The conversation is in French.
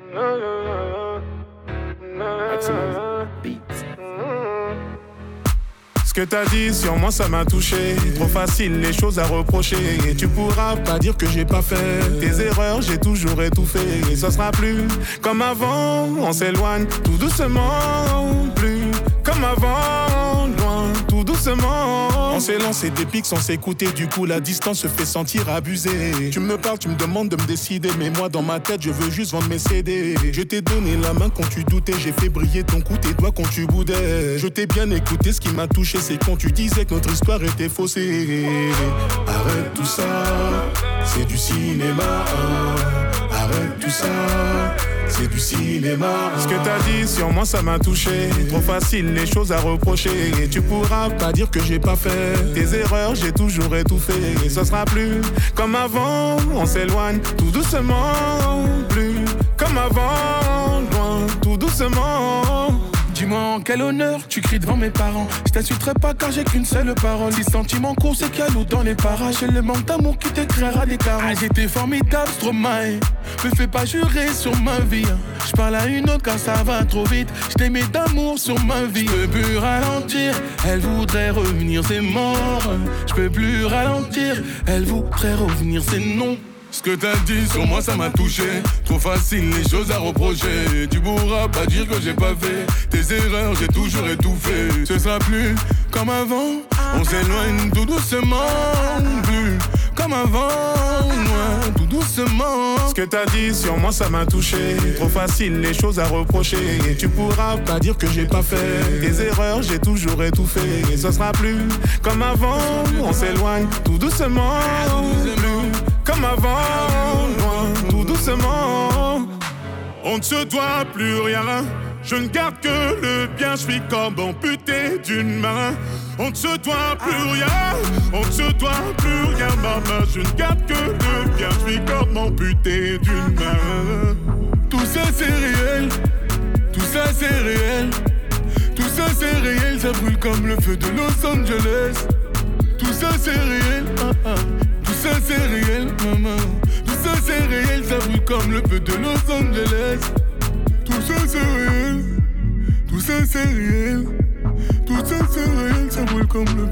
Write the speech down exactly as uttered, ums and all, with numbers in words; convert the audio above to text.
Ce que t'as dit sur moi ça m'a touché. Trop facile les choses à reprocher. Et tu pourras pas dire que j'ai pas fait tes erreurs, j'ai toujours étouffé. Et ça sera plus comme avant. On s'éloigne tout doucement. Plus comme avant. Loin tout doucement. On s'est lancé des pics sans s'écouter. Du coup la distance se fait sentir abusée. Tu me parles, tu me demandes de me décider. Mais moi dans ma tête je veux juste vendre mes C D. Je t'ai donné la main quand tu doutais. J'ai fait briller ton cou, tes doigts quand tu boudais. Je t'ai bien écouté, ce qui m'a touché c'est quand tu disais que notre histoire était faussée. Arrête tout ça, c'est du cinéma. Arrête tout ça, c'est du cinéma. Ce que t'as dit sur moi ça m'a touché. Trop facile les choses à reprocher. Et tu pourras pas dire que j'ai pas fait tes erreurs, j'ai toujours étouffé. Et ça sera plus comme avant. On s'éloigne tout doucement. Plus comme avant. Loin tout doucement. Dis-moi en quel honneur tu cries devant mes parents. Je t'insulterai pas car j'ai qu'une seule parole. Si sentiment court c'est qu'il y a l'eau dans les parages. C'est le manque d'amour qui te créera des carences. Ah, j'étais formidable, Stromae. Me fais pas jurer sur ma vie. Je parle à une autre car ça va trop vite. Je t'aimais d'amour sur ma vie. Je peux plus ralentir, elle voudrait revenir, c'est mort. Je peux plus ralentir, elle voudrait revenir, c'est non. Ce que t'as dit sur moi ça m'a touché. Trop facile les choses à reprocher. Tu pourras pas dire que j'ai pas fait tes erreurs, j'ai toujours étouffé. Ce sera plus comme avant. On s'éloigne tout doucement. Plus comme avant. Loin tout doucement. Ce que t'as dit sur moi ça m'a touché. Trop facile les choses à reprocher. Et tu pourras pas dire que j'ai pas fait tes erreurs, j'ai toujours étouffé. Et ce sera plus comme avant. On s'éloigne tout doucement. Plus comme avant, loin, tout doucement. On ne se doit plus rien. Je ne garde que le bien. Je suis comme amputé d'une main. On ne se doit plus rien. On ne se doit plus rien, maman. Je ne garde que le bien. Je suis comme amputé d'une main. Tout ça c'est réel. Tout ça c'est réel. Tout ça c'est réel. Ça brûle comme le feu de Los Angeles. Tout ça c'est réel. Ah, ah. Tout ça c'est réel, maman. Tout ça c'est réel, ça brûle comme le feu de Los Angeles. Tout ça c'est réel. Tout ça c'est réel. Tout ça c'est réel, ça brûle comme le